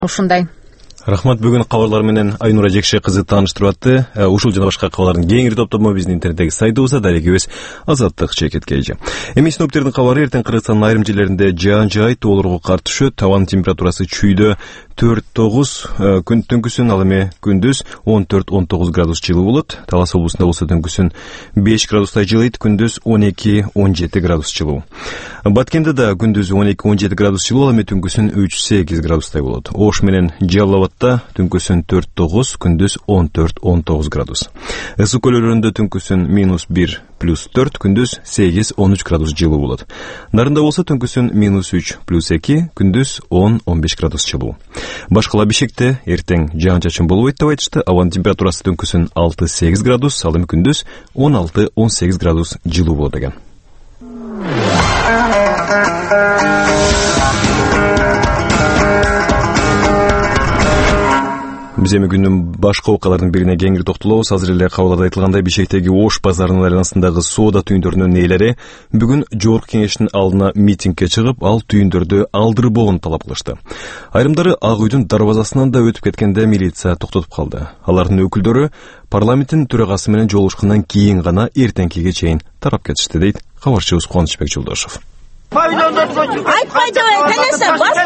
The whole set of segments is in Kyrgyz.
ушундай. Рахмат, бүгүн кабарлар менен Айнура Жекше кызы тааныштырып атты. Ушул жана башка кабарлардын кеңири топтому биздин интернеттеги сайтыбызда дарегибиз Азаттык чекеткейжи. Эми синоптиктердин кабары: эртең Кыргызстандын айрым жерлеринде жаан жаайт, тоолорго кар түшөт, абанын температурасы чүйдө 4-9, күн түнкүсүн, ал эми күндүз 14-19 градус жылуу болот. Талас облусунда болсо түнкүсүн 5 градустай жылыйт, күндүз 12-17 градус жылуу. Баткенде да күндүз 12-17 градус жылуу, ал эми түнкүсүн 3-8 градустай болот. Ош менен Жалалабадта түнкүсүн 4-9, күндүз 14-19 градус. Ысык көл өрөөнүндө түнкүсүн -1+4, күндүз 8-13 градус жылуу болот. Нарында болсо түнкүсүн -3+2, күндүз 10-15 градус жылуу. Башкала Бишкекте эртең жаан-чачын болбойт деп айтышты. Абанын температурасы түнкүсүн 6-8 градус, ал эми күндүз 16-18 градус жылуу болот экен. Биз эми күндүн башка окуялардын бирине кеңири токтолобуз. Азыр эле кабарларда айтылгандай, Бишкектеги Ош базарынын айланасындагы соода түйүндөрүнүн ээлери бүгүн Жогорку Кеңештин алдына митингге чыгып, ал түйүндөрдү алдырбоогун талап кылышты. Айрымдары Ак үйдүн дарбазасынан да өтүп кеткенде милиция токтотуп калды. Алардын өкүлдөрү парламенттин төрагасы менен жолугушкандан кийин гана эртеңкиге чейин тарап кетишти, дейт кабарчыбыз Кубанычбек Жолдошов. Айтпай деп айтыңыз,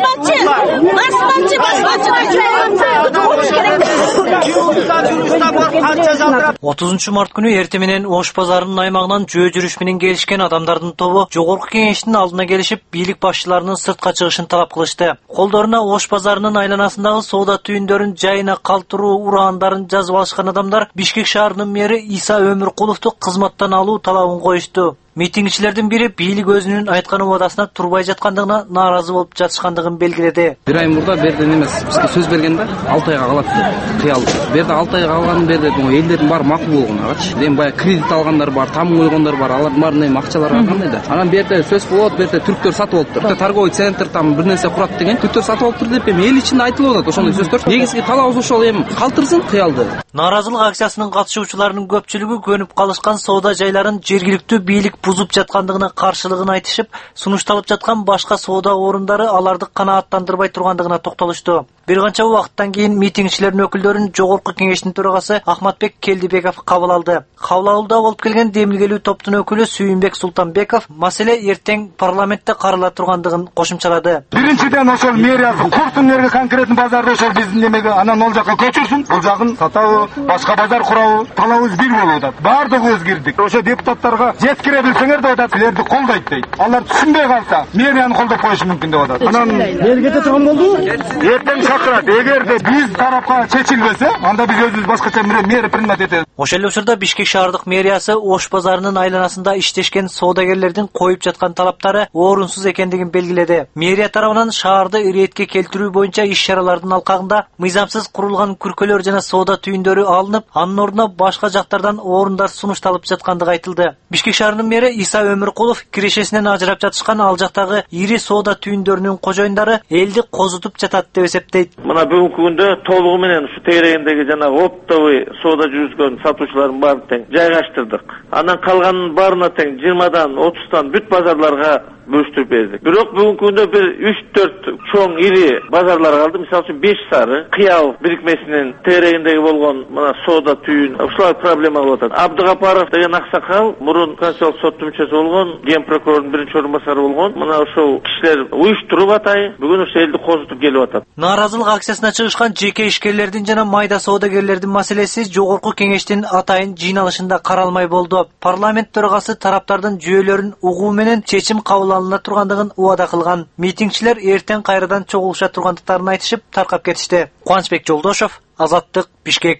басмачы. 30 март күнү эртең менен Ош базарынын аймагынан жөө жүрүш менен келишкен адамдардын тобу Жогорку Кеңештин алдына келишип, бийлик башчыларынын сыртка чыгышын талап кылышты. Колдоруна Ош базарынын айланасындагы соода түйүндөрүн жайына калтыруу ураандарын жазып алышкан адамдар Бишкек шаарынын мэри Иса Өмүркуловду кызматтан алуу талабын коюшту. Митингчилердин бири бийлик өзүнүн айткан убадасына турбай жаткандыгына нааразы болуп жатышкандыгын белгиледи. Бир ай мурда берден эмес, бизге сөз берген да 6 айга калат деп кыялды. Берде 6 айга калганын берди, элдердин баары макул болгонагачы. Эми баягы кредит алгандар бар, тамын койгондар бар, алардын баарына акчалары кандай да. Анан берде сөз болот, берде түрктөр сатып алыптыр. Торговый центр там бир нерсе курат деген түрктөр сатып алыптыр деп эми эл ичинде айтылып атат ошондой сөздөр. Негизги талабыбыз ошол, эми калтырсын кыялды. Нааразылык акциясынын катышуучуларынын көпчүлүгү көнүп калышкан соода жайларын жергиликтүү бийлик бузуп жаткандыгына каршылыгын айтышып, сунушталып жаткан башка соода орундары аларды канааттандырбай тургандыгына токтолушту. Бир канча убакыттан кийин митингчилердин өкүлдөрүн Жогорку Кеңештин төрагасы Ахматбек Келдибеков кабыл алды. Кабыл алууда болуп келген демилгелүү топтун өкүлү Сүйүнбек Султанбеков маселе эртең парламентте карала тургандыгын кошумчалады. Биринчиден ошол мэриясы курсун жерге конкретный базарды ошол биздин немеге анан ол жака көчүрсүн. Бул жагын сатабы, башка базар курабы, талабыбыз бир болуп атат. Бардыгыбыз кирдик. Ошо депутаттарга жеткире билсеңер деп атат, силерди колдойт дейт. Алар түшүнбөй калса, мэрияны колдоп коюшу мүмкүн деп атат. Анан мэр кете турган болду. Эртең шакырат. Эгерде биз тарапка чечилбесе, анда биз өзүбүз башкача мэр принять этебиз. Ошол эле учурда Бишкек шаардык мэриясы Ош базарынын айланасында иштешкен соодагерлердин коюп жаткан талаптары орунсуз экендигин белгиледи. Мэрия тарабынан шаарды иретке келтирүү боюнча иш-чаралардын алкагында мыйзамсыз курулган күркөлөр жана соода түйүндөрү алынып, анын ордуна башка жактардан орундар сунушталып жаткандыгы айтылды. Бишкек шаарынын мэри Иса Өмүркулов кирешесинен ажырап жатышкан ал жактагы ири соода түйүндөрүнүн кожоюндары элди козутуп жатат деп эсептейт. Мына бүгүнкү күндө толугу менен ушу тегерегиндеги жана оптовый соода жүргүзгөн сатуучулардын баарын тең жайгаштырдык. Анан калганын баарына тең 20-дан 30-тан бүт базарларга бөлүштүрүп бердик. Бирок бүгүнкү күндө бир 3-4 чоң ири базарлар калды. Мисалы үчүн Беш Сары, Кыял бирикмесинин тегерегиндеги болгон мына соода түйүн ушулар проблема болуп атат. Абдыгапаров деген аксакал мурун Конституциялык соттун мүчөсү болгон, ген прокурордун биринчи орун басары болгон. Мына ошол кишилер уюштуруп атайын, бүгүн ошол элди козутуп келип атат. Нааразылык акциясына чыгышкан жеке ишкерлердин жана майда соодагерлердин маселеси Жогорку Кеңештин атайын жыйналышында каралмай болду. Парламент төрагасы тараптардын жүйөлөрүн угуу менен чечим кабыл алына тургандыгын убада кылган. Митингчилер эртең кайрадан чогулуша тургандыктарын айтышып таркап кетишти. Кубанычбек Жолдошов, Азаттык, Бишкек.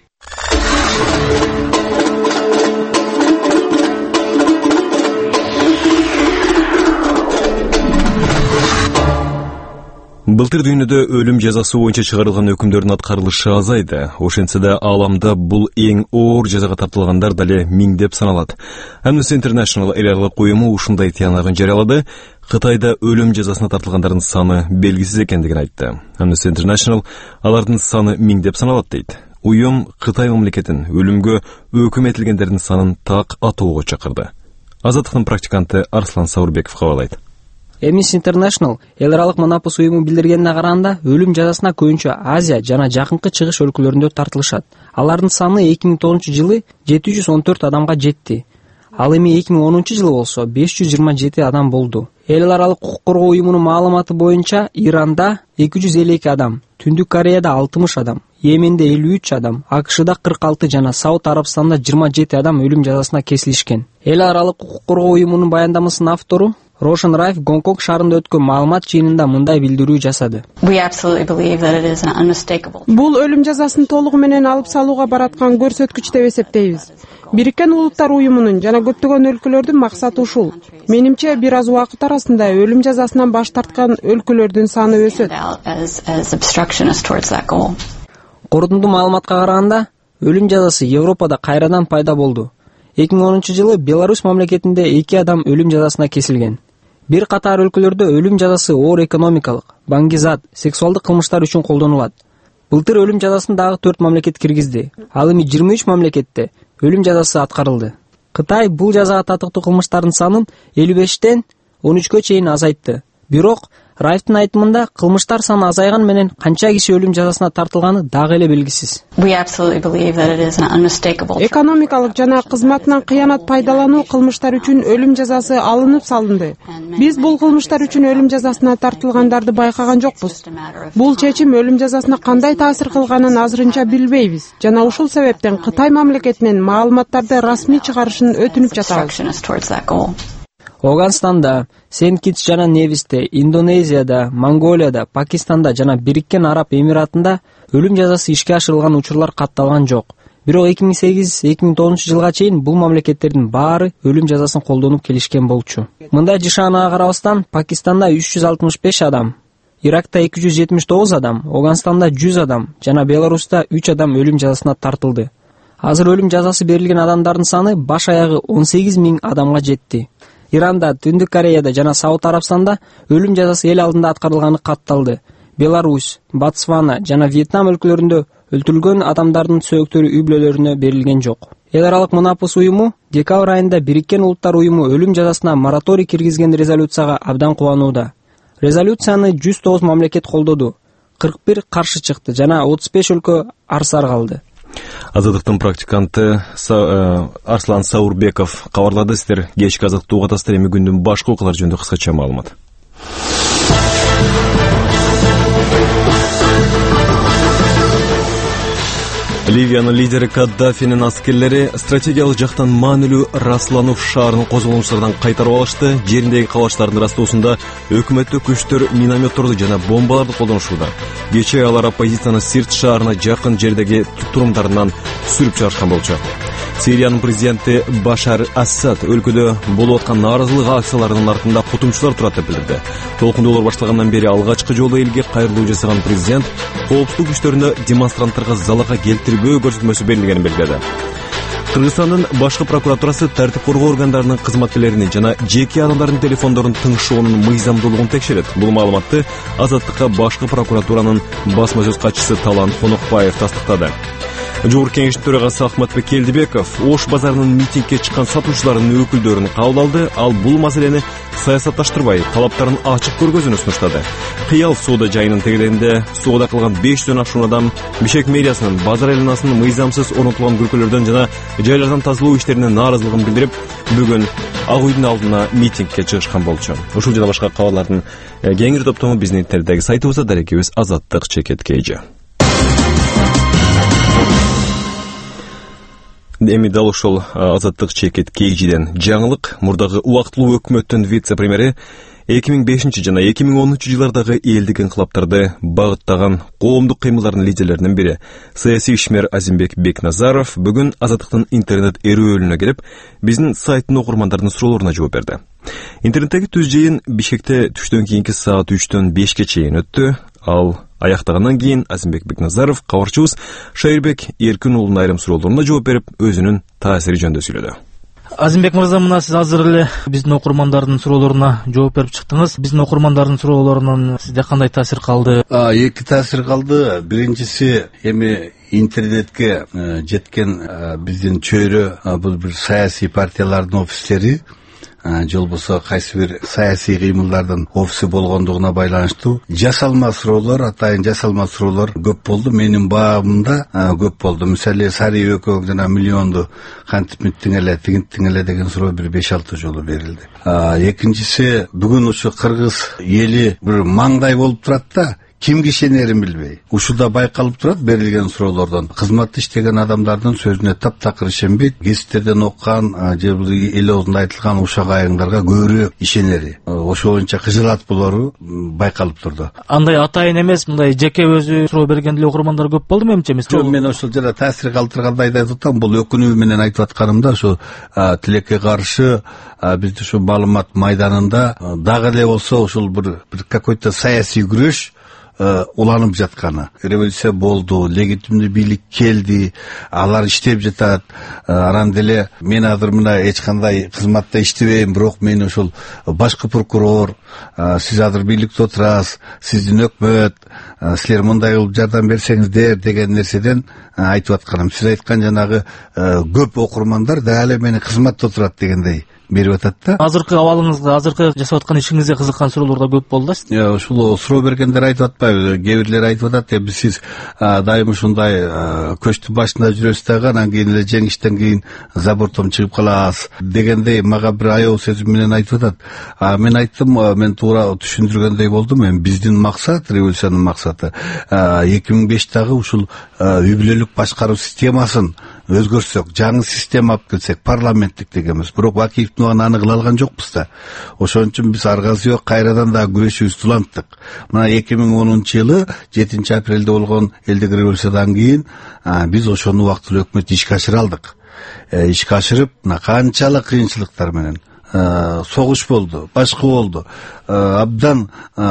Былтыр дүйнөдө өлүм жазасы боюнча чыгарылган өкүмдөрдүн аткарылышы азайды. Ошентсе да ааламда бул эң оор жазага тартылгандар дале миңдеп саналат. Amnesty International эле уюму ушундай тыянагын жарыялады. Кытайда өлүм жазасына тартылгандардын саны белгисиз экендигин айтты. Amnesty International алардын саны миңдеп саналат дейт. Уюм Кытай мамлекетин өлүмгө өкүм этилгендердин санын так атоого чакырды. Азаттыктын практиканты Арслан Саурбеков кабарлайт. Amnesty International эл аралык Монапус уюму билдиргенине караганда өлүм жазасына көбүнчө Азия жана Жакынкы Чыгыш өлкөлөрүндө тартылышат. Алардын саны 2009-жылы 714 адамга жетти. Ал эми 2010-жылы болсо 527 адам болду. Эл аралык укук коргоо уюмунун маалыматы боюнча Иранда 252 адам, Түндүк Кореяда 60 адам, Йеменде 53 адам, АКШда 46 жана Сауд Арабстанда 27 адам өлүм жазасына кесилишкен. Эл аралык укук коргоо уюмунун баяндамасынын автору Рошен Райф Гонконг шаарында өткөн маалымат жыйынында мындай билдирүү жасады. Бул өлүм жазасын толугу менен алып салууга бараткан көрсөткүч деп эсептейбиз. Бириккен Улуттар уюмунун жана көптөгөн өлкөлөрдүн максаты ушул. Менимче бир аз убакыт арасында өлүм жазасынан баш тарткан өлкөлөрдүн саны өсөт. Корутундуу маалыматка караганда, өлүм жазасы Европада кайрадан пайда болду. 2010-жылы Беларусь мамлекетинде 2 адам өлүм жазасына кесилген. Бир катар өлкөлөрдө өлүм жазасы оор экономикалык, баңгизат, сексуалдык кылмыштар үчүн колдонулат. Былтыр өлүм жазасын дагы 4 мамлекет киргизди. Ал эми 23 мамлекетте өлүм жазасы аткарылды. Кытай бул жазага татыктуу кылмыштардын санын 55тен 13кө чейин азайтты. Бирок Райфтын айтымында кылмыштар саны азайган менен канча киши өлүм жазасына тартылганы дагы эле белгисиз. Экономикалык жана кызматынан кыянат пайдалануу кылмыштар үчүн өлүм жазасы алынып салынды. Биз бул кылмыштар үчүн өлүм жазасына тартылгандарды байкаган жокпуз. Бул чечим өлүм жазасына кандай таасир кылганын азырынча билбейбиз жана ушул себептен Кытай мамлекетинен маалыматтарды расмий чыгарышын өтүнүп жатабыз. Афганистанда, Сент-Китс жана Невисте, Индонезияда, Монголияда, Пакистанда жана Бириккен Араб Эмиратында өлүм жазасы ишке ашырылган учурлар катталган жок. Бирок 2008-2009 жылга чейин бул мамлекеттердин баары өлүм жазасын колдонуп келишкен болчу. Мындай жышаанага карабастан, Пакистанда 365 адам, Иракта 279 адам, Афганистанда 100 адам жана Беларуста 3 адам өлүм жазасына тартылды. Азыр өлүм жазасы берилген адамдардын саны баш аягы 18 000 адамга жетти. Иранда, Түндүк Кореяда жана Сауд Арабстанда өлүм жазасы эл алдында аткарылганы катталды. Беларусь, Ботсвана жана Вьетнам өлкөлөрүндө өлтүрүлгөн адамдардын сөөктөрү үй-бүлөлөрүнө берилген жок. Эл аралык Монапус уюму декабрь айында Бириккен Улуттар уюму өлүм жазасына мораторий киргизген резолюцияга абдан кубанууда. Резолюцияны 109 мамлекет колдоду, 41 каршы чыкты жана 35 өлкө арсар калды. Азаттыктын практиканты Арслан Саурбеков кабарлады. Сиздер кечки азаттык катастыр эми күндүн башка окуялары жөнүндө кыскача маалымат. Ливиянын лидери Каддафинин аскерлери стратегиялык жактан маанилүү Расланов шаарынын козголгучулардан кайтарып алышты. Жериндеги калаштардын растоосунда өкмөттүк күчтөр минометторду жана бомбаларды колдонушууда. Кечээ алар оппозицияны Сирт шаарына жакын жердеги турумдарынан сүрүп чыгарышкан болчу. Сириянын президенти Башар Асад өлкөдө болуп аткан нааразылык акцияларынын артында кутумчулар турат деп билдирди. Толкундоолор башталгандан бери алгачкы жолу элге кайрылуу жасаган президент коопсуздук күчтөрүнө демонстранттарга залага келтирбөө көрсөтмөсү берилгенин белгиледи. Кыргызстандын башкы прокуратурасы тартип коргоо органдарынын кызматкерлеринин жана жеке адамдардын телефондорун тыңшоонун мыйзамдуулугун текшерет. Бул маалыматты Азаттыкка башкы прокуратуранын басма сөз катчысы Талант Конокбаев тастыктады. Жогорку кеңештин төрагасы Ахматбек Келдибеков Ош базарынын митингге чыккан сатуучуларынын өкүлдөрүн кабыл алды. Ал бул маселени саясатташтырбай, талаптарын ачык көргөзүүнү сунуштады. Кыял соода жайынын тегерегинде соода кылган 500 ашуун адам Бишкек мэриясынын базар айланасынын мыйзамсыз орнотулган күркөлөрдөн жана жайлардан тазалоо иштерине нааразылыгын билдирип, бүгүн Ак үйдүн алдына митингге чыгышкан болчу. Ушул жана башка кабарлардын кеңири топтому биздин интернеттеги сайтыбызда дарекебиз azattik.kg. Эми дал ушул azattik.kgден жаңылык. Мурдагы убактылуу өкмөттүн вице-премьери 2005 жана 2010 жылдардагы элдик инкылаптарды багыттаган коомдук кыймылдардын лидерлеринин бири саясий ишмер Азимбек Бекназаров бүгүн Азаттыктын интернет эрүүөлүнө келип, биздин сайттын окурмандардын суроолоруна жооп берди. Интернеттеги түз жыйын Бишкекте түштөн кийинки саат 3-төн 5-ке чейин өттү. Ал аяктагандан кийин Азимбек Бекназаров кабарчыбыз Шайырбек Эркин уулунун айрым суроолоруна жооп берип, өзүнүн таасири жөнүндө сүйлөдү. Азимбек мырза, мына сиз азыр эле биздин окурмандардын суроолоруна жооп берип чыктыңыз. Биздин окурмандардын суроолорунан сизде кандай таасир калды? Эки таасир калды. Биринчиси, эми интернетке жеткен биздин чөйрө бул бир саясий партиялардын офистери, же болбосо кайсы бир саясий кыймылдардын офиси болгондугуна байланыштуу жасалма суроолор, атайын жасалма суроолор көп болду. Менин баабымда көп болду. Мисалы Сарый экөө жана миллионду кантип миттиң эле деген суроо бир 5-6 жолу берилди. Экинчиси, бүгүн ушу кыргыз эли бир маңдай болуп турат да, кимге ишенерин билбей. Ушуда байкалып турат берилген суроолордон. Кызматта иштеген адамдардын сөзүнө таптакыр ишенбейт. Гезиттерден оккан же эл оозунда айтылган ушак айыңдарга көбүрөөк ишенери. Ошо боюнча кыжылат болору байкалып турду. Андай атайын эмес, мындай жеке өзү суроо берген эле окурмандар көп болду менимче. Жок, мен ошол жана таасир калтыргандай айтып атам. Бул өкүнүү менен айтып атканымда ошо тилекке каршы бизде ушу маалымат майданында дагы эле болсо ушул бир какой-то саясий күрөш уланып жатканы. Революция болду, легитимдүү бийлик келди, алар иштеп жатат. Анан деле мен азыр мына эч кандай кызматта иштебейм, бирок мен ошол башкы прокурор, сиз азыр бийликте отурасыз, сиздин өкмөт, силер мындай кылып жардам берсеңиздер деген нерседен айтып атканым. Сиз айткан жанагы көп окурмандар дагы мени кызматта отурат дегендей берип атат да. Азыркы абалыңызга, азыркы жасап аткан ишиңизге кызыккан суроолор да көп болду да. Ушул суроо бергендер айтып атпайбы, кээ бирлер айтып атат, биз сиз дайым ушундай көчтүн башында жүрөсүз дагы, анан кийин эле жеңиштен кийин забортон чыгып каласыз дегендей мага бир аял сөзү менен айтып атат. Мен айттым, мен туура түшүндүргөндөй болдум. Биздин максат, революциянын максаты 2005-дагы ушул үй бүлөлүк башкаруу системасын өзгөрсөк, жаңы система алып келсек, парламенттик дегенбиз. Бирок Бакиев аны кыла алган жокпуз да. Ошон үчүн биз аргасыз кайрадан да күрөшүүбүздү уланттык. Мына 2010-жылы 7-апрелде болгон элдик революциядан кийин биз ошону убактылуу өкмөт ишке ашыра алдык. Ишке ашырып, канчалык кыйынчылыктар менен согуш болду, башкы болду. Абдан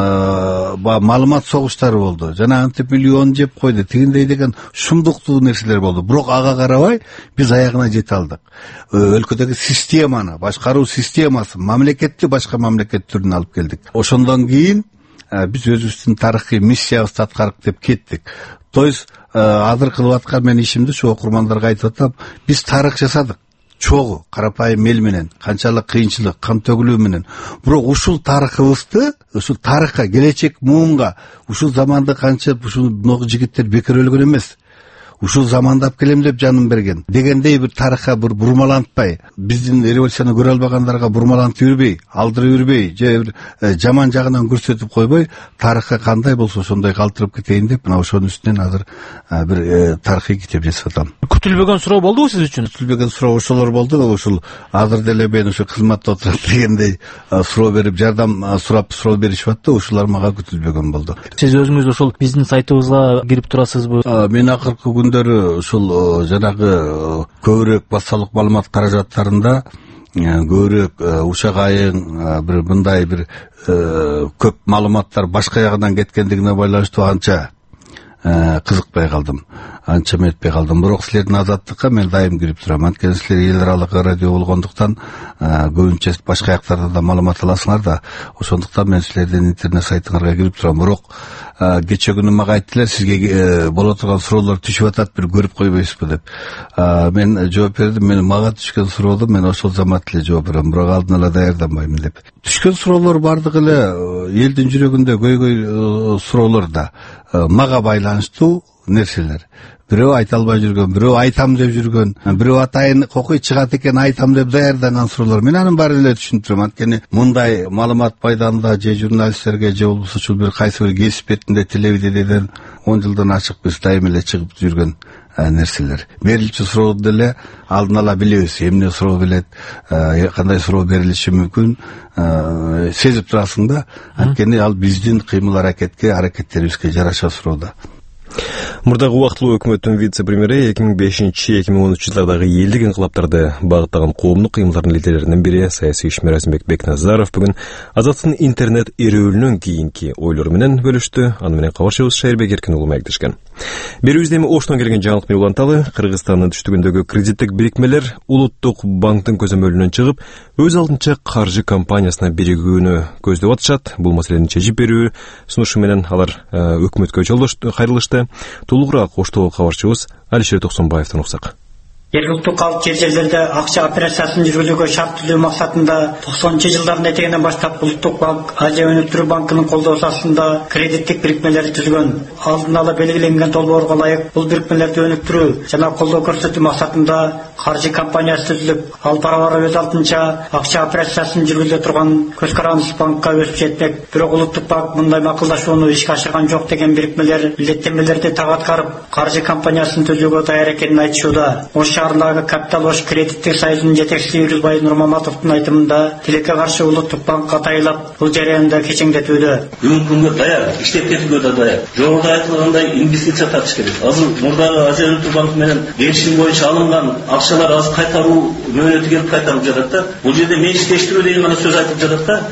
маалымат согуштары болду. Жана антип миллион жеп койду, тигиндей деген шумдуктуу нерселер болду. Бирок ага карабай биз аягына жете алдык. Өлкөдөгү системаны, башкаруу системасын, мамлекетти башка мамлекет түрүнө алып келдик. Ошондон кийин биз өзүбүздүн тарыхый миссиябызды аткардык деп кеттик. То есть азыр кылып аткан мен ишимди ушу окурмандарга айтып атам, биз тарых жасадык. Чогуу, карапайым эл менен, канчалык кыйынчылык, кан төгүлүү менен. Бирок ушул тарыхыбызды, ушул тарыхка, келечек муунга, ушул заманды канча ушул могу жигиттер бекер өлгөн эмес. Ушул замандап келем деп жанын берген. Дегендей бир тарыхка бир бурмалантпай, биздин революцияны көрө албагандарга бурмалантып жүрбөй, алдырып жүрбөй, же жаман жагынан көрсөтүп койбой, тарыхка кандай болсо ошондой калтырып кетейин деп, мына ошонун үстүнөн азыр бир тарыхый китеп жазып атам. Күтүлбөгөн суроо болдубу сиз үчүн? Күтүлбөгөн суроо ошолор болду. Ушул азыр деле мен ушу кызматта отурат дегендей суроо берип, жардам сурап суроо беришип атты. Ушулар мага күтүлбөгөн болду. Сиз өзүңүз ошол биздин сайтыбызга кирип турасызбы? Мен акыркы күндөрү ушул жанагы көбүрөөк базалык маалымат каражаттарында көбүрөөк ушак айың бир мындай бир көп маалыматтар башка жагынан кеткендигине байланыштуу анча кызыкпай калдым, анча метпей калдым. Бирок силердин азаттыкка мен дайым кирип турам. Анткени силер эл аралык радио болгондуктан көбүнчө башка жактардан да маалымат аласыңар да. Ошондуктан мен силердин интернет сайтыңарга кирип турам. Бирок кече күнү мага айттылар, сизге боло турган суроолор түшүп атат, бир көрүп койбойсузбу деп. Мен жооп бердим. Мен мага түшкөн суроодо мен ошол замат эле жооп берем, бирок алдын ала даярданбайм деп. Түшкөн суроолор бардыгы эле элдин жүрөгүндө көйгөй суроолор да мага байланыштуу нерселер. Бирөө айта албай жүргөн, бирөө айтам деп жүргөн, бирөө атайын кокуй чыгат экен айтам деп даярданган суроолор. Мен анын баарын эле түшүндүрөм. Анткени мындай маалымат майданында же журналисттерге же болбосо ушул бир кайсы бир кесип бетинде телевидениеден 10 жылдан ашык биз дайым эле чыгып жүргөн нерселер. Берилчү суроону деле алдын ала билебиз. Эмне суроо келет, кандай суроо берилиши мүмкүн, сезип турасың да. Анткени ал биздин кыймыл аракеттерибизге жараша суроо да. Мурдагы убактылуу өкмөттүн вице-премьери 2005-2013 жылдардагы элдик инкылаптарды багыттаган коомдук кыймылдардын лидерлеринин бири саясий ишмер Азимбек Бекназаров бүгүн Азаттыктын интернет эрөөлүнөн кийинки ойлору менен бөлүштү. Аны менен кабарчыбыз Шайырбек Эркин уулу маектешкен. Берүүбүздө эми Оштон келген жаңылык менен уланталы. Кыргызстандын түштүгүндөгү кредиттик бириктмелер Улуттук банктын көзөмөлүнөн чыгып, өз алдынча каржы компаниясына биригүүнү көздөп атышат. Бул маселени чечип берүү сунушу менен алар өкмөткө кайрылышты. Толугураак Оштогу кабарчыбыз Алишер Токсонбаевден уксак. Жергиликтүү калк жерлерде акча операциясын жүргүзүүгө шарт түзүү максатында 90-жылдардын этегинен баштап Улуттук банк Азия өнүктүрүү банкынын колдоосу астында кредиттик бирикмелер түзгөн. Алдын ала белгиленген долбоорго ылайык бул бирикмелерди өнүктүрүү жана колдоо көрсөтүү максатында каржы компаниясы түзүлүп, ал бара-бара өз алдынча акча операциясын жүргүзө турган көз карандысыз банкка өсүп жетпек. Бирок Улуттук банк мындай макулдашууну ишке ашырган жок деген бирикмелер милдеттенмелерди так аткарып, каржы компаниясын түзүүгө даяр экенин айтышууда. Ош шаарындагы Капитал Ош кредиттик союзунун жетекчиси Юрузбай Нурмаматовдун айтымында, тилекке каршы Улуттук банк катайлап бул жарыянда кечеңдетүүдө. Бүгүнкү күнгө даяр, иштеп кетүүгө да даяр. Жогоруда айтылгандай инвестиция тартыш керек. Азыр мурдагы Азия өнүктүрүү банкы менен келишим боюнча алынган акчалар азыр кайтаруу мөөнөтү келип кайтарылып жатат да. Бул жерде менчиктештирүү деген гана сөз айтылып жатат да.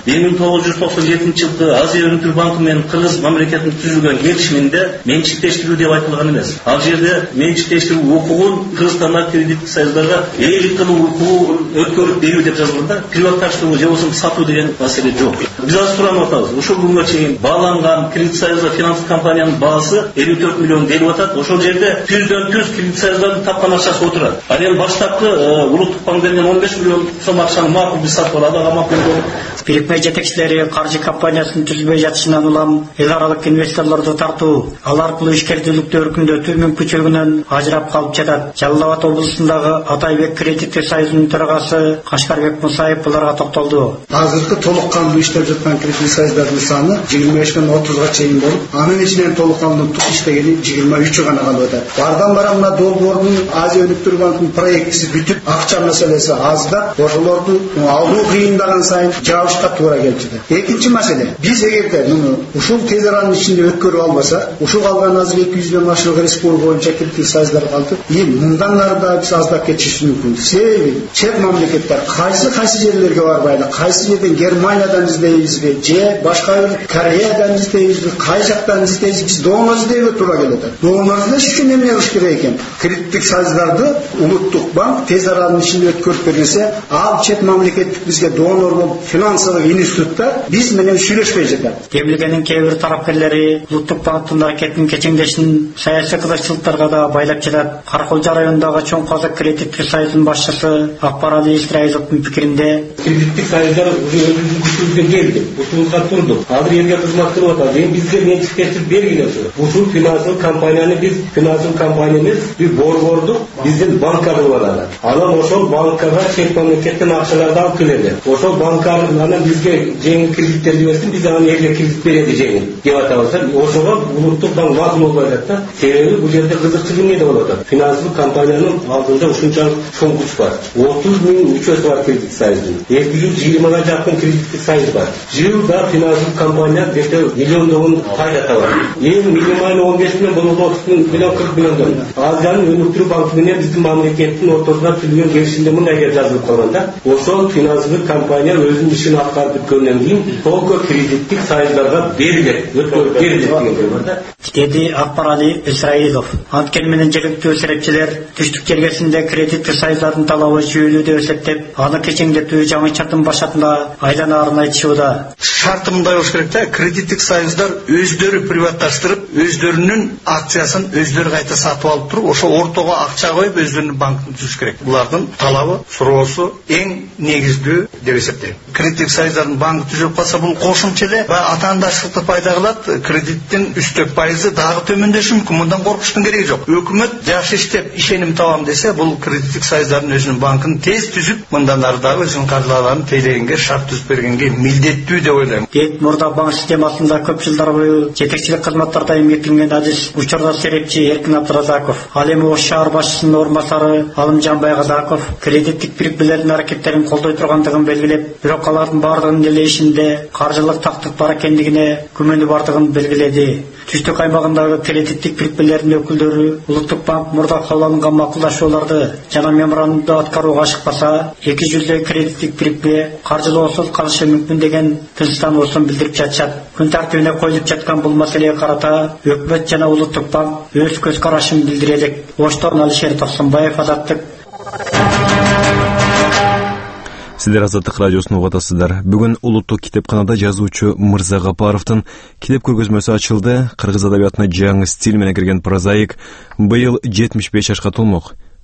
1997-жылкы Азия өнүктүрүү банкы менен Кыргыз мамлекетинин түзүлгөн келишиминде менчиктештирүү деп айтылган эмес. Ал жерде менчиктештирүү укугун Кыргызстандагы кредиттик союздарга ээлик кылуу укугун өткөрүп берүү деп жазылган да. Приватташтыруу же болбосо сатуу деген маселе жок. Биз азыр суранып атабыз. Ушул күнгө чейин бааланган кредит союзга финанстык компаниянын баасы 54 миллион делип атат. Ошол жерде 100-түз кредит союздардын тапкан акчасы отурат. Ал эми баштапкы Улуттук банк берген 15 миллион сом акчаны макул биз сатып алып, ага макул болуп. Бирикме жетекчилери каржы компаниясынын түзүлбөй жатышынан улам эл аралык инвесторлорду тартуу, ал аркылуу ишкердүүлүктү өркүндөтүү мүмкүнчүлүгүнөн ажырап калып жатат. Жалал Абад облусундагы Атайбек кредиттик союзунун төрагасы Кашкарбек Мусаев буларга токтолду. Азыркы толук кандуу иштеп жаткан кредиттик союздардын саны 25-тен 30га чейин болуп, анын ичинен толук кандуу иштегени 23 гана калып атат. Бардан бара мына долбоордун Азия өнүктүрүү банкынын проектиси бүтүп, акча маселеси аздап, ошолорду алуу кыйындаган сайын жабышка туура келип жатат. Экинчи маселе, биз эгерде муну ушул тез аранын ичинде өткөрүп албасак, ушул калган азыр 200дөн ашык республика боюнча кредиттик союздар калды. Мындан ары да биз аздап кетишибиз мүмкүн. Себеби чет мамлекеттер кайсы жерлерге барбайды, кайсы жерден Германиядан издейбизби, же башка бир Кореядан издейбизби, кай жактан издейбиз, биз донор издейбизби туура келет. Донор издеш үчүн эмне кылыш керек экен? Кредиттик союздарды Улуттук банк тез аранын ичинде өткөрүп берсе, ал чет мамлекеттик бизге донор болуп финансылык институттар биз менен сүйлөшпөй жатат. Демилгенин кээ бир тараптарлары Улуттук банктын аракетин кечеңдешин саясий кызыкчылыктарга да байлап жатат. Караколжо районундагы Чоң Казак кредиттик союзунун башчысы Акбарали Исраиловдун пикиринде, кредиттик союздар өзүнүн күчүбүзгө келди, ушунга турду. Азыр элге кызмат кылып атат. Эми бизге менчиктештирип бергилечи. Ушул финансылык компанияны биз финансылык компания эмес, бир борбордук биздин банка кылып алалы. Анан ошол банкага чет мамлекеттен акчаларды алып келели. Ошол банка анан бизге жеңил кредиттерди берсин, биз анан элге кредит берели жеңил деп атабыз. Ошого Улуттук банк макул болбой атат да. Себеби бул жерде кызыкчылык эмне болуп атат? Финансылык компаниянын алдында ушунчалык чоң күч бар. 30 миң мүчөсү бар кредит союзунун. 220га жакын кредиттик союз бар. Жылда финансылык компания где-то миллиондогон пайда табат. Эң минималдуу 15 миң, бул 30 миллион 40 миллион. Азиянын өнүктүрүү банкы менен биздин мамлекеттин ортосуна түзүлгөн келишимде мындай деп жазылып калган да. Ошол финансылык компания өзүнүн ишин аткарып бүткөндөн кийин только кредиттик союздарга берилет, өткөрүп берилет деген бар да. Деди Акбарали Исраилов. Анткени менен жергиликтүү серепчилер түштүк жергесинде кредиттик союздардын талабы жүйөлүү деп эсептеп, аны кечеңдетүү жаңы чартын башатында айланаарын айтышууда. Шарты мындай болуш керек да, кредиттик союздар өздөрү приватташтырып, өздөрүнүн акциясын өздөрү кайта сатып алып туруп, ошо ортого акча коюп өздөрүнүн банкын түзүш керек. Булардын талабы, суроосу эң негиздүү деп эсептейм. Кредиттик союздардын банкы түзүлүп калса, бул кошумча эле атаандаштыкты пайда кылат, кредиттин үстөк пайызы дагы төмөндөшү мүмкүн. Мындан коркуштун кереги жок. Өкмөт жакшы иштеп ишеним табам десе, бул кредиттик союздардын өзүнүн банкын тез түзүп, мындан ары дагы өзүнүн каржылаарын тейлегенге, шарт түзүп бергенге милдеттүү деп ойлойм. Дейт мурда банк системасында көп жылдар бою жетекчилик кызматтарда эмгектенген адис учурда серепчи Эркин Абдыразаков, ал эми Ош шаар башчысынын орун басары Алымжан Байгазаков кредиттик бирикмелердин аракеттерин колдой тургандыгын белгилеп, бирок алардын баардыгынын эле ишинде каржылык тактык бар экендигине күмөнү бардыгын белгиледи. Түштүк аймагындагы кредиттик бирикмелердин өкүлдөрү Улуттук банк мурда кабыл алынган макулдашууларды жана меморандумду аткарууга ашыкпаса, 200 кредиттик бирикме каржылоосуз калышы мүмкүн деген тынчтануусун билдирип жатышат. Күн тартибине коюлуп жаткан бул маселеге карата өкмөт жана Улуттук банк өз көз карашын билдире элек. Оштон Алишер Токсонбаев, Азаттык. Сиздер Азаттык радиосун угуп атасыздар. Бүгүн Улуттук китепканада жазуучу Мырза Гапаровдун китеп көргөзмөсү ачылды. Кыргыз адабиятына жаңы стиль менен кирген прозаик быйыл 75 жашка толмок.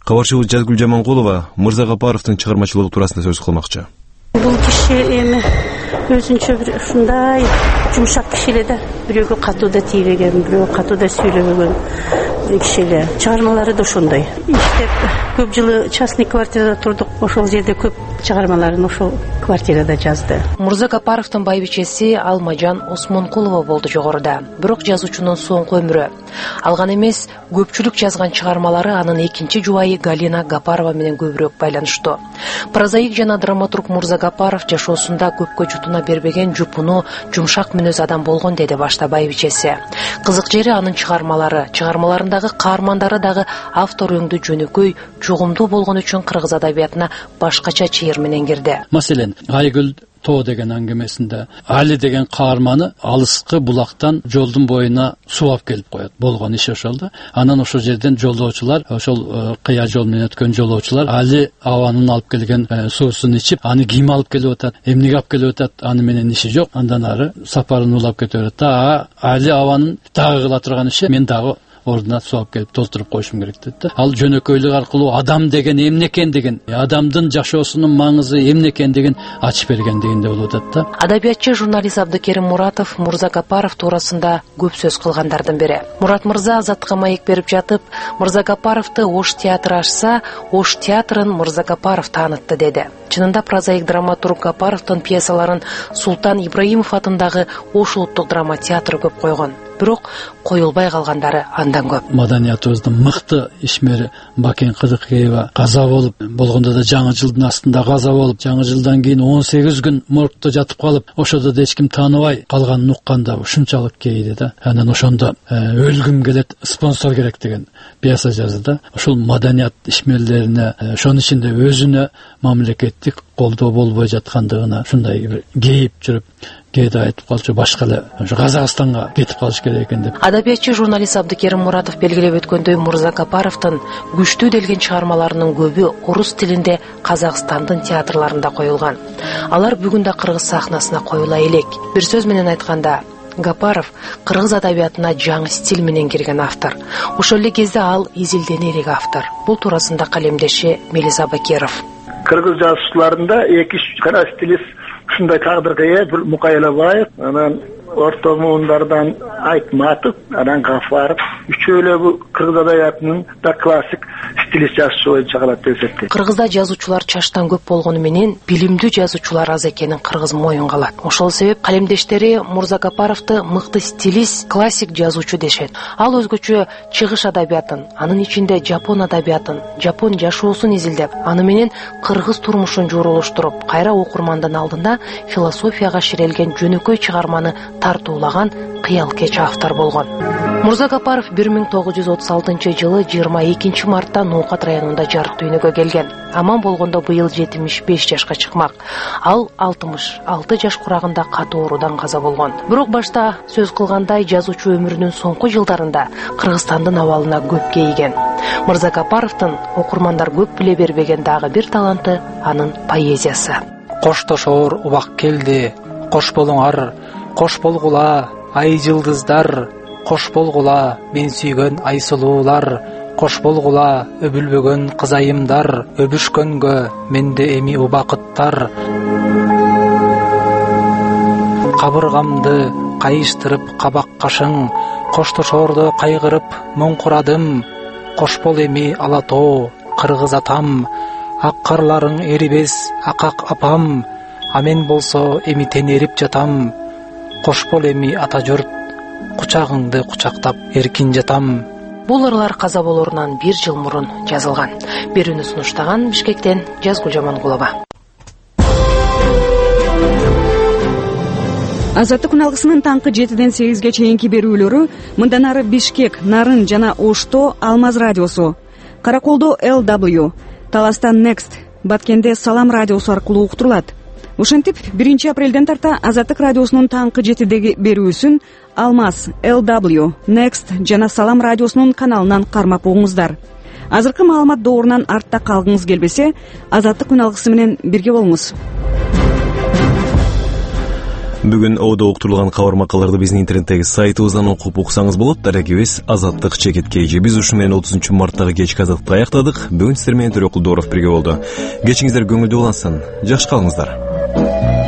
Кабарчыбыз Жазгүл Жамангулова Мырза Гапаровдун чыгармачылыгы туурасында сөз кылмакчы. Бул киши эми өзүнчө бир ушундай жумшак киши эле да. Бирөөгө катуу да тийбеген, бирөөгө катуу да сүйлөбөгөн киши эле. Чыгармалары да ошондой. Иштеп көп жылы частный квартирада турдук. Ошол жерде көп чыгармаларын ошол квартирада жазды. Мырза Гапаровдун байбичеси Алмажан Осмонкулова болду жогоруда. Бирок жазуучунун соңку өмүрү. Алган эмес, көпчүлүк жазган чыгармалары анын экинчи жубайы Галина Гапарова менен көбүрөөк байланыштуу. Прозаик жана драматург Мырза Гапаров жашоосунда көпкө жутуна бербеген жупуну, жумшак мүнөз адам болгон деди башта байбичеси. Кызык жери анын чыгармаларындагы каармандары дагы автор өңдүү жөнөкөй, жугумдуу болгон үчүн кыргыз адабиятына башкача чыйыр менен кирди. Маселен, Айгүл Тоо деген аңгемесинде Али деген каарманы алыскы булактан жолдун боюна сууап келип коет. Болгон иш ошол да. Анан ошол жерден жолоочулар, ошол кыя жол менен өткөн жолоочулар Али абанын алып келген суусун ичип, аны ким алып келип атат, эмнеге алып келип атат, аны менен иши жок. Андан ары сапарын улап кете берет. Али абанын дагы кыла турган иши мен дагы ордуна сууап келип толтуруп коюшум керек dedi. Ал жөнөкөйлүк аркылуу адам деген эмне экендигин, адамдын жашоосунун маңызы эмне экендигин ачып берген дегенде болот да. Адабиятчы журналист Абдыкерим Муратов Мырза Гапаров туурасында көп сөз кылгандардын бири. Мурат мырза Азаттыкка маек берип жатып, Мырза Гапаровду Ош театры ачса, Ош театрын Мырза Гапаров таанытты деди. Чынында прозаик драматург Гапаровдун пьесаларын Султан Ибраимов атындагы Ош улуттук драма театры көп койгон. Бирок коюлбай калгандары андан көп. Маданиятыбыздын мыкты ишмери Бакен Кыдыкеева каза болуп, болгондо да жаңы жылдын астында каза болуп, жаңы жылдан кийин 18 күн моргто жатып калып, ошодо да эч ким тааныбай калганын укканда ушунчалык кейди да. Анан ошондо өлгүм келет, спонсор керек деген пьеса жазды да. Ошол маданият ишмерлерине, ошонун ичинде өзүнө мамлекеттик колдоо болбой жаткандыгына ушундай бир кейип жүрүп, кээде айтып калчу башка эле Казакстанга кетип калыш керек экен деп. Адабиятчы журналист Абдыкерим Муратов белгилеп өткөндөй, Мырза Гапаровдун күчтүү делген чыгармаларынын көбү орус тилинде Казакстандын театрларында коюлган. Алар бүгүн да кыргыз сахнасына коюла элек. Бир сөз менен айтканда, Гапаров кыргыз адабиятына жаңы стиль менен кирген автор. Ошол эле кезде ал изилденерик автор. Бул туурасында калемдеши Мелис Абакеров. Кыргыз жазуучуларында 2-3 гана стилист ушундай тагдырга ээ, бир Мукайлабаев, анан орто муундардан Айтматов, анан Гафаров, үчөөлө бул кыргыз адабиятынын да классик стилист жазуучу боюнча калат деп эсептейм. Кыргызда жазуучулар чаштан көп болгону менен билимдүү жазуучулар аз экенин кыргыз моюнга алат. Ошол себеп калемдештери Мырза Гапаровду мыкты стилист, классик жазуучу дешет. Ал өзгөчө чыгыш адабиятын, анын ичинде жапон адабиятын, жапон жашоосун изилдеп, аны менен кыргыз турмушун журулуштуруп, кайра окурмандын алдында философияга ширелген жөнөкөй чыгарманы тартуулаган кыялкеч автор болгон. Мырза Гапаров 1936 жылы 22 мартта Ноокат районунда жарык дүйнөгө келген. Аман болгондо быйыл 75 жашка чыкмак. Ал 66 жаш курагында катуу оорудан каза болгон. Бирок башта сөз кылгандай, жазуучу өмүрүнүн соңку жылдарында Кыргызстандын абалына көп кейиген. Мырза Гапаровдун окурмандар көп биле бербеген дагы бир таланты анын поэзиясы. Коштошоор убак келди, кош болуңар, кош болгула, ай жылдыздар, кош болгула, мен сүйгөн ай сулуулар, кош болгула, өбүлбөгөн кызайымдар, өбүшкөнгө менде эми убакыттар. Кабыргамды кайыштырып кабак кашың, коштошоордо кайгырып моңкурадым, кош бол эми ала тоо, кыргыз атам, ак карларың эрибес, акак апам, а мен болсо эми тенерип жатам, кош бол эми ата журт, кучагыңды кучактап эркин жатам. Бул ырлар каза болорунан 1 жыл мурун жазылган. Берүүнү сунуштаган Бишкектен Жазгүл Жамангулова. Азаттык күн алгысынын таңкы 7-ден 8-ге чейинки берүүлөрү мындан ары Бишкек, Нарын жана Ошто Алмаз радиосу, Караколдо LW, Таластан Next, Баткенде Салам радиосу аркылуу уктурулат. Ушинтип 1 апрелден тарта Азаттык радиосунун таңкы 7-деги берүүсүн Алмаз, LW, Next жана Салам радиосунун каналынан кармап угуңуздар. Азыркы маалымат доорунан артта калгыңыз келбесе, Азаттык күн алгысы менен бирге болуңуз. Бүгүн оодо уктурулган кабар макалаларды биздин интернеттеги сайтыбыздан окуп уксаңыз болот. Дарегибиз Азаттык Чекит KG. Биз ушу менен 30 марттагы кечки азаттыкты аяктадык. Бүгүн сиздер менен Төрөкул Дооров бирге болду. Кечиңиздер көңүлдүү улансын. Жакшы калыңыздар.